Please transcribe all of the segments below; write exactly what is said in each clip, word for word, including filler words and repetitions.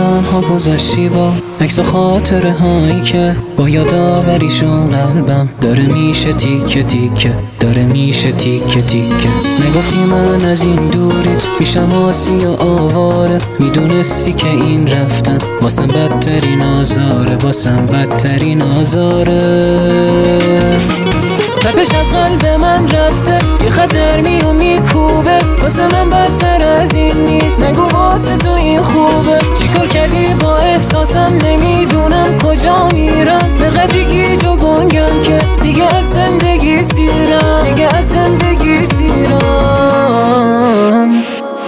تنها گذشتی با عکس و خاطره هایی که با یاداوریشون قلبم داره میشه تیکه تیکه، داره میشه تیکه تیکه. نگفتی من از این دوریت میشم آسی و آواره، میدونستی که این رفتن واسم بدترین آزاره، واسم بدترین آزاره. تپش از قلب من رفته، یه خطر میو میکوبه، واسه من بدتر از این نیست، نگو واسه تو این خوبه. چیکار کردی با احساسم نمیدونم کجا میرم، به قدری گیج و گنگم که دیگه از زندگی سیرم، دیگه از زندگی سیرم.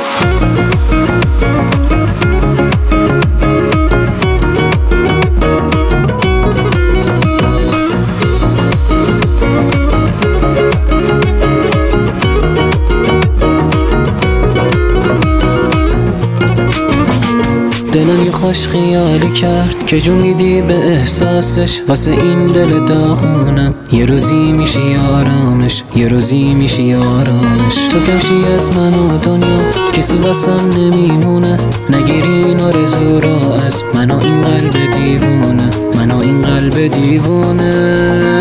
دلم یه خوش خیالی کرد که جون میدی به احساسش، واسه این دل داغونم یه روزی میشی آرامش، یه روزی میشی آرامش. تو کمشی از من و دنیا، کسی واسم نمیمونه، نگیری این آرزو را از من و این قلب دیوونه، من و این قلب دیوونه.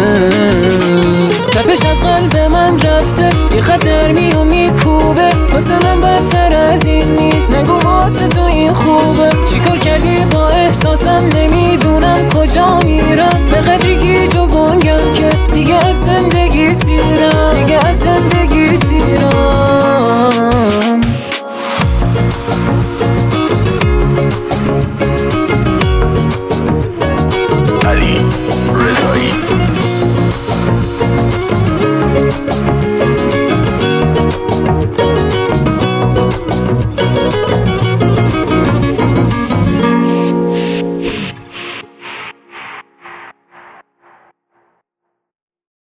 تپش از قلب من رفته، یه خطر میو میکوبه، واسه من بدتر از این نیست، نگو واسه تو این خوبه. چیکار کردی با احساسم نمیدونم کجا